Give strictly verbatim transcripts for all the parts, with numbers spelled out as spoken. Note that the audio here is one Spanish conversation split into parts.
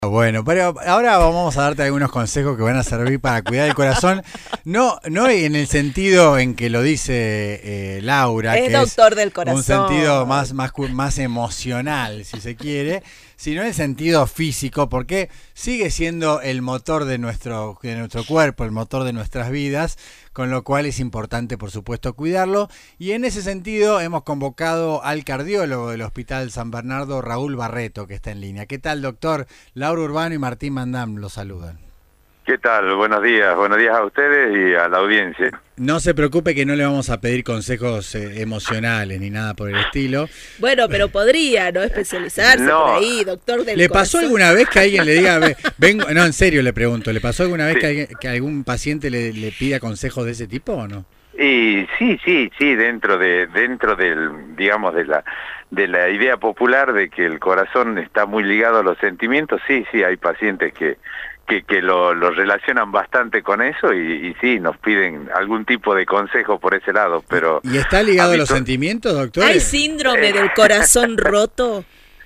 Bueno, pero ahora vamos a darte algunos consejos que van a servir para cuidar el corazón, no no en el sentido en que lo dice eh, Laura, es que doctor es del corazón, un sentido más, más, más emocional, si se quiere, sino en el sentido físico, porque sigue siendo el motor de nuestro, de nuestro cuerpo, el motor de nuestras vidas, con lo cual es importante, por supuesto, cuidarlo. Y en ese sentido hemos convocado al cardiólogo del Hospital San Bernardo, Raúl Barreto, que está en línea. ¿Qué tal, doctor? Laura Urbano y Martín Mandam los saludan. ¿Qué tal? Buenos días. Buenos días a ustedes y a la audiencia. No se preocupe que no le vamos a pedir consejos eh, emocionales ni nada por el estilo. Bueno, pero podría, ¿no? Especializarse no. por ahí, doctor del ¿Le corazón. pasó alguna vez que alguien le diga, vengo, no, en serio le pregunto, ¿le pasó alguna vez Sí. que, alguien, que algún paciente le, le pida consejos de ese tipo o no? Y sí, sí, sí, dentro de dentro del, digamos, de la de la idea popular de que el corazón está muy ligado a los sentimientos, sí, sí, hay pacientes que que, que lo, lo relacionan bastante con eso y, y sí, nos piden algún tipo de consejo por ese lado, pero... ¿Y está ligado a los habitu- sentimientos, doctor? ¿Hay síndrome Eh. del corazón roto?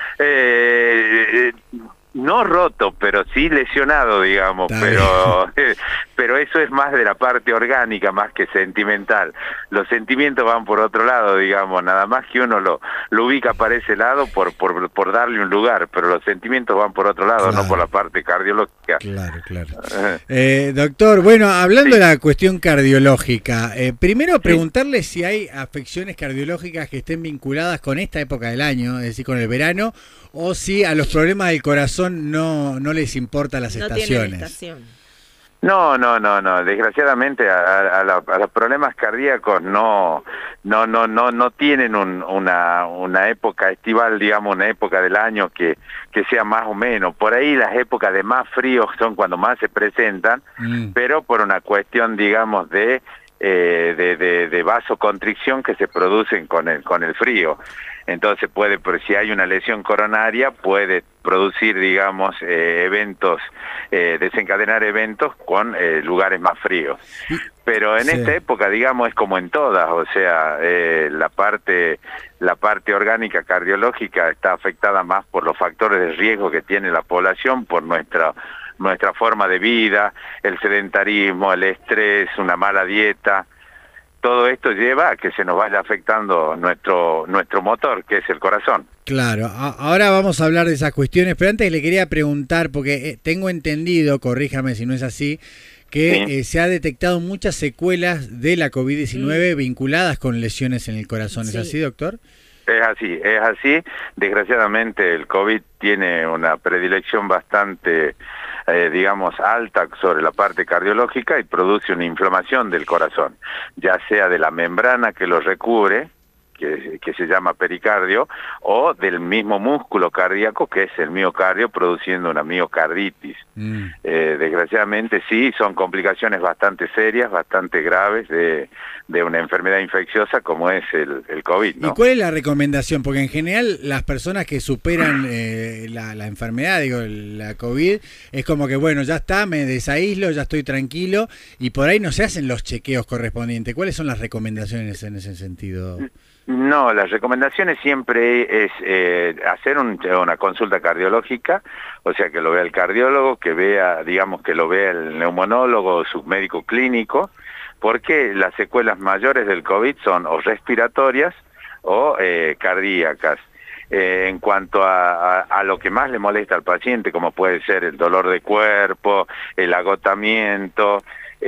Eh, no roto, pero sí lesionado, digamos, Está pero pero eso es más de la parte orgánica más que sentimental. Los sentimientos van por otro lado, digamos, nada más que uno lo, lo ubica para ese lado por, por, por darle un lugar, pero los sentimientos van por otro lado, Claro. no por la parte cardiológica. Claro, claro. Eh, doctor, bueno, hablando Sí. de la cuestión cardiológica, eh, primero preguntarle si hay afecciones cardiológicas que estén vinculadas con esta época del año, es decir, con el verano, o si a los problemas del corazón no, no les importa las No estaciones. tienen estación. No, no, no, no. Desgraciadamente a, a, la- a los problemas cardíacos no, no, no, no, no tienen un, una, una época estival, digamos, una época del año que, que sea más o menos. Por ahí las épocas de más frío son cuando más se presentan, Mm. pero por una cuestión, digamos, de eh, de, de, de vasoconstricción que se producen con el con el frío. Entonces puede, pero si hay una lesión coronaria, puede producir, digamos, eh, eventos, eh, desencadenar eventos con eh, lugares más fríos. Pero en Sí. esta época, digamos, es como en todas, o sea, eh, la parte la parte orgánica cardiológica está afectada más por los factores de riesgo que tiene la población, por nuestra nuestra forma de vida, el sedentarismo, el estrés, una mala dieta. Todo esto lleva a que se nos vaya afectando nuestro nuestro motor, que es el corazón. Claro, a- ahora vamos a hablar de esas cuestiones, pero antes le quería preguntar, porque eh, tengo entendido, corríjame si no es así, que Sí. eh, se ha detectado muchas secuelas de la COVID diecinueve Mm. vinculadas con lesiones en el corazón. ¿Es Sí. así, doctor? Es así, es así. Desgraciadamente el COVID tiene una predilección bastante, eh, digamos, alta sobre la parte cardiológica y produce una inflamación del corazón, ya sea de la membrana que lo recubre, que, que se llama pericardio, o del mismo músculo cardíaco que es el miocardio, produciendo una miocarditis. Mm. Eh, desgraciadamente sí, son complicaciones bastante serias, bastante graves de, de una enfermedad infecciosa como es el, el COVID, ¿no? ¿Y cuál es la recomendación? Porque en general las personas que superan eh, la, la enfermedad, digo, la COVID, es como que, bueno, ya está, me desaíslo, ya estoy tranquilo, y por ahí no se hacen los chequeos correspondientes. ¿Cuáles son las recomendaciones en ese sentido? No, las recomendaciones siempre es eh, hacer un, una consulta cardiológica, o sea, que lo vea el cardiólogo, que vea, digamos, que lo vea el neumonólogo o su médico clínico, porque las secuelas mayores del COVID son o respiratorias o eh, cardíacas. Eh, en cuanto a, a, a lo que más le molesta al paciente, como puede ser el dolor de cuerpo, el agotamiento,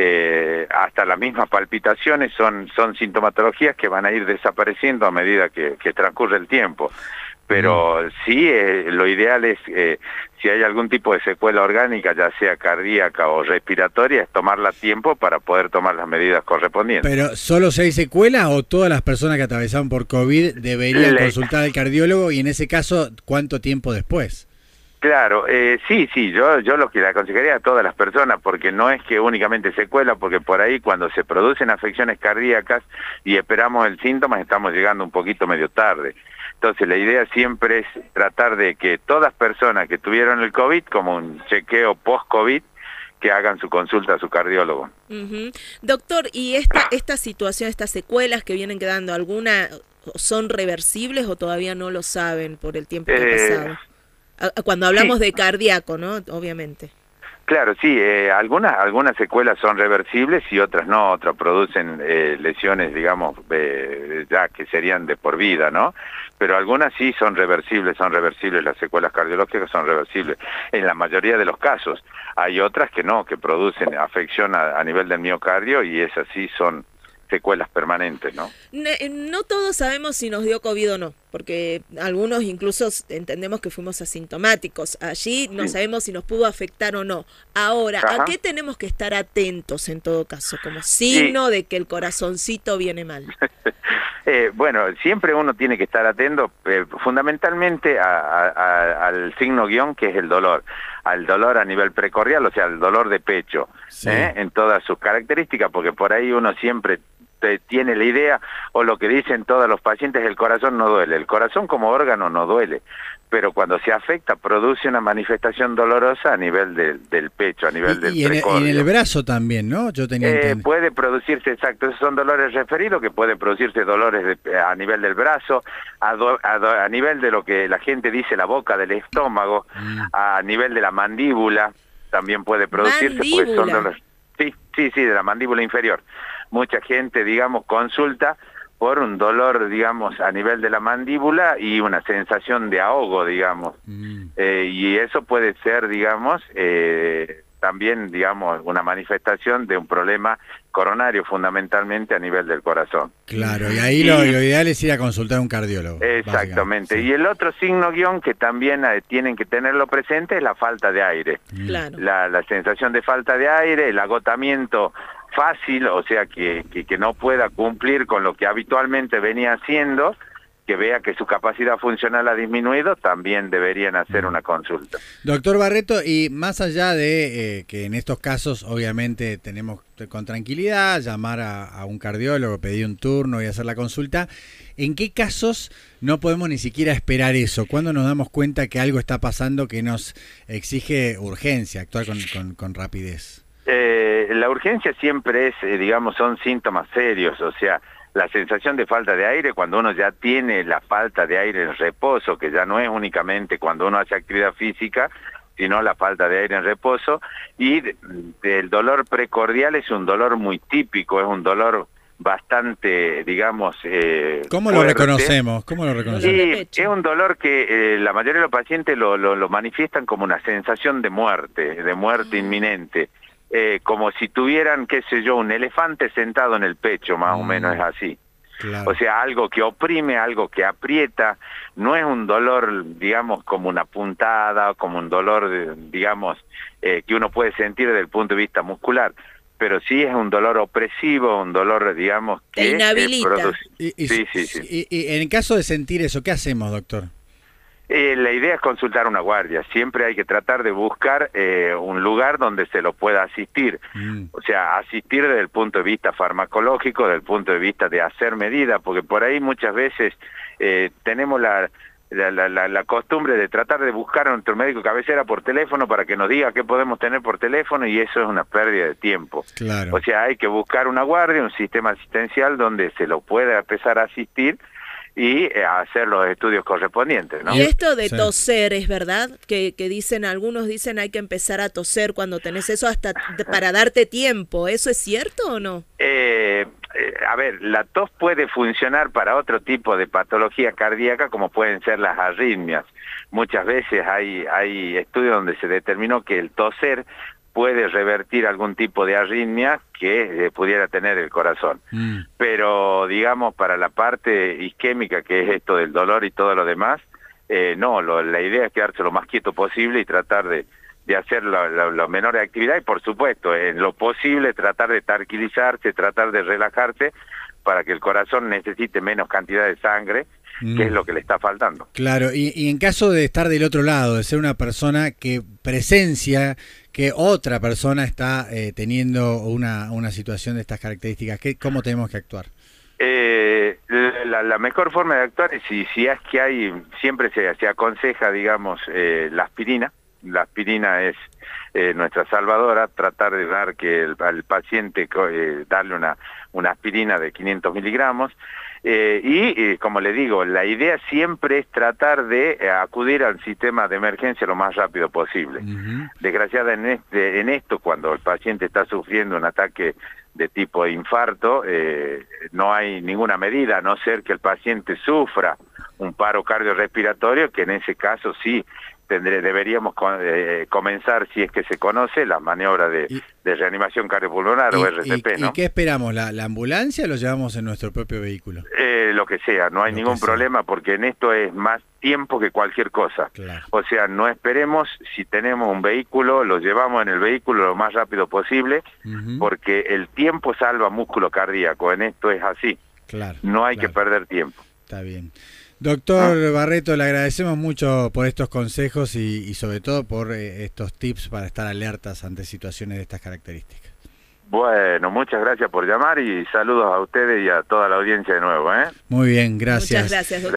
eh, hasta las mismas palpitaciones, son, son sintomatologías que van a ir desapareciendo a medida que, que transcurre el tiempo. Pero sí, eh, lo ideal es, eh, si hay algún tipo de secuela orgánica, ya sea cardíaca o respiratoria, es tomarla a tiempo para poder tomar las medidas correspondientes. ¿Pero solo si hay secuelas o todas las personas que atravesaron por COVID deberían Le- consultar al cardiólogo? Y en ese caso, ¿cuánto tiempo después? Claro, eh, sí, sí, yo yo lo que le aconsejaría a todas las personas, porque no es que únicamente secuela, porque por ahí cuando se producen afecciones cardíacas y esperamos el síntoma, estamos llegando un poquito medio tarde. Entonces la idea siempre es tratar de que todas personas que tuvieron el COVID, como un chequeo post-COVID, que hagan su consulta a su cardiólogo. Uh-huh. Doctor, ¿y esta, esta situación, estas secuelas que vienen quedando, alguna son reversibles o todavía no lo saben por el tiempo que ha Eh, pasado? A- Cuando hablamos Sí. de cardíaco, ¿no? Obviamente. Claro, sí, eh, algunas algunas secuelas son reversibles y otras no, otras producen eh, lesiones, digamos, eh, ya que serían de por vida, ¿no? Pero algunas sí son reversibles, son reversibles, las secuelas cardiológicas son reversibles, en la mayoría de los casos. Hay otras que no, que producen afección a, a nivel del miocardio y esas sí son secuelas permanentes, ¿no? Ne- No todos sabemos si nos dio COVID o no, porque algunos incluso entendemos que fuimos asintomáticos. Allí no Sí. sabemos si nos pudo afectar o no. Ahora, Ajá. ¿a qué tenemos que estar atentos en todo caso? Como signo de que el corazoncito viene mal. Eh, bueno, siempre uno tiene que estar atento eh, fundamentalmente a- a- a- al signo guión, que es el dolor, al dolor a nivel precordial, o sea, al dolor de pecho, Sí. ¿eh? En todas sus características, porque por ahí uno siempre te- tiene la idea, o lo que dicen todos los pacientes, el corazón no duele. El corazón como órgano no duele, pero cuando se afecta produce una manifestación dolorosa a nivel del, del pecho, a nivel Y, del y en, y precordio. en el brazo también, ¿no? Yo tenía Eh, entendido. puede producirse, exacto, esos son dolores referidos, que puede producirse dolores de- a nivel del brazo, a, do- a, do- a nivel de lo que la gente dice la boca del estómago, Mm. a nivel de la mandíbula, también puede producirse, porque son Mandíbula. dolores. Sí, sí, sí, de la mandíbula inferior. Mucha gente, digamos, consulta por un dolor, digamos, a nivel de la mandíbula y una sensación de ahogo, digamos. Mm. Eh, y eso puede ser, digamos, eh, también, digamos, una manifestación de un problema coronario, fundamentalmente a nivel del corazón. Claro, y ahí lo, lo ideal es ir a consultar a un cardiólogo. Exactamente. básicamente, Y el otro signo guión que también eh, tienen que tenerlo presente es la falta de aire. sí. Mm. Claro. La, la sensación de falta de aire, el agotamiento fácil, o sea, que, que, que no pueda cumplir con lo que habitualmente venía haciendo, que vea que su capacidad funcional ha disminuido, también deberían hacer una consulta. Doctor Barreto, y más allá de eh, que en estos casos obviamente tenemos que, con tranquilidad, llamar a, a un cardiólogo, pedir un turno y hacer la consulta, ¿en qué casos no podemos ni siquiera esperar eso? ¿Cuándo nos damos cuenta que algo está pasando que nos exige urgencia, actuar con, con, con rapidez? Eh, la urgencia siempre es, eh, digamos, son síntomas serios, o sea, la sensación de falta de aire cuando uno ya tiene la falta de aire en reposo, que ya no es únicamente cuando uno hace actividad física, sino la falta de aire en reposo, y de- el dolor precordial es un dolor muy típico, es un dolor bastante, digamos, eh, ¿Cómo lo fuerte. reconocemos? ¿Cómo lo Dolor de reconocemos? Sí, pecho. es un dolor que eh, la mayoría de los pacientes lo, lo, lo manifiestan como una sensación de muerte, de muerte inminente, eh, como si tuvieran, qué sé yo, un elefante sentado en el pecho, más o Mm. menos es así. Claro. O sea, algo que oprime, algo que aprieta, no es un dolor, digamos, como una puntada, como un dolor, de, digamos, eh, que uno puede sentir desde el punto de vista muscular, pero sí es un dolor opresivo, un dolor, digamos, Te que... eh, inhabilita. produce- Y, y- sí, sí, sí. y- y en caso de sentir eso, ¿qué hacemos, doctor? Eh, la idea es consultar una guardia. Siempre hay que tratar de buscar eh, un lugar donde se lo pueda asistir. Mm. O sea, asistir desde el punto de vista farmacológico, desde el punto de vista de hacer medidas, porque por ahí muchas veces eh, tenemos la, la, la, la, la costumbre de tratar de buscar a nuestro médico cabecera por teléfono para que nos diga qué podemos tener por teléfono, y eso es una pérdida de tiempo. Claro. O sea, hay que buscar una guardia, un sistema asistencial donde se lo pueda empezar a asistir y eh, hacer los estudios correspondientes, ¿no? Y esto de Sí. toser, ¿es verdad? Que, que dicen, algunos dicen hay que empezar a toser cuando tenés eso hasta t- para darte tiempo. ¿Eso es cierto o no? Eh, eh, a ver, la tos puede funcionar para otro tipo de patología cardíaca, como pueden ser las arritmias. Muchas veces hay, hay estudios donde se determinó que el toser puede revertir algún tipo de arritmia que eh, pudiera tener el corazón. Mm. Pero, digamos, para la parte isquémica, que es esto del dolor y todo lo demás, eh, no, lo, la idea es quedarse lo más quieto posible y tratar de, de hacer la, la, la menor actividad, y por supuesto, en lo posible tratar de tranquilizarse, tratar de relajarse para que el corazón necesite menos cantidad de sangre, Mm. que es lo que le está faltando. Claro, y, y en caso de estar del otro lado, de ser una persona que presencia que otra persona está eh, teniendo una, una situación de estas características, ¿qué, ¿cómo tenemos que actuar? Eh, la, la mejor forma de actuar es si, si es que hay, siempre se, se aconseja, digamos, eh, la aspirina, la aspirina es eh, nuestra salvadora, tratar de dar que el, al paciente eh, darle una, una aspirina de quinientos miligramos. Eh, y, eh, como le digo, la idea siempre es tratar de eh, acudir al sistema de emergencia lo más rápido posible. Uh-huh. Desgraciadamente, en, este, en esto, cuando el paciente está sufriendo un ataque de tipo infarto, eh, no hay ninguna medida, a no ser que el paciente sufra un paro cardiorrespiratorio, que en ese caso sí tendré, deberíamos eh, comenzar, si es que se conoce, la maniobra de, y, de reanimación cardiopulmonar y, o R C P, y, ¿no? ¿Y qué esperamos? ¿La, la ambulancia o lo llevamos en nuestro propio vehículo? Eh, lo que sea, no hay lo ningún problema, porque en esto es más tiempo que cualquier cosa. Claro. O sea, no esperemos, si tenemos un vehículo, lo llevamos en el vehículo lo más rápido posible, uh-huh. porque el tiempo salva músculo cardíaco, en esto es así. Claro, no hay claro. que perder tiempo. Está bien. Doctor ¿Ah? Barreto, le agradecemos mucho por estos consejos y, y sobre todo por eh, estos tips para estar alertas ante situaciones de estas características. Bueno, muchas gracias por llamar y saludos a ustedes y a toda la audiencia de nuevo, ¿eh? Muy bien, gracias. Muchas gracias, doctor.